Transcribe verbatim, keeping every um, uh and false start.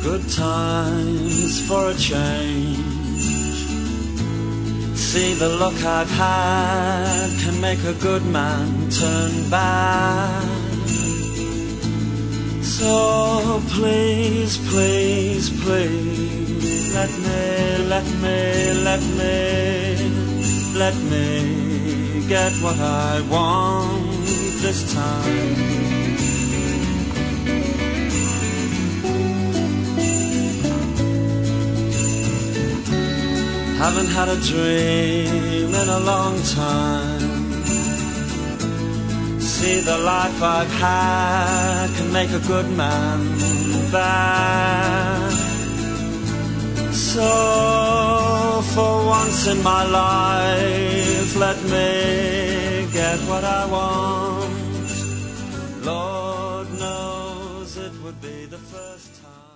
Good times for a change. See, the luck I've had can make a good man turn bad. So please, please, please, let me, let me, let me, let me get what I want this time. Haven't had a dream in a long time. See, the life I've had can make a good man bad. So for once in my life, let me get what I want. Lord knows it would be the first time.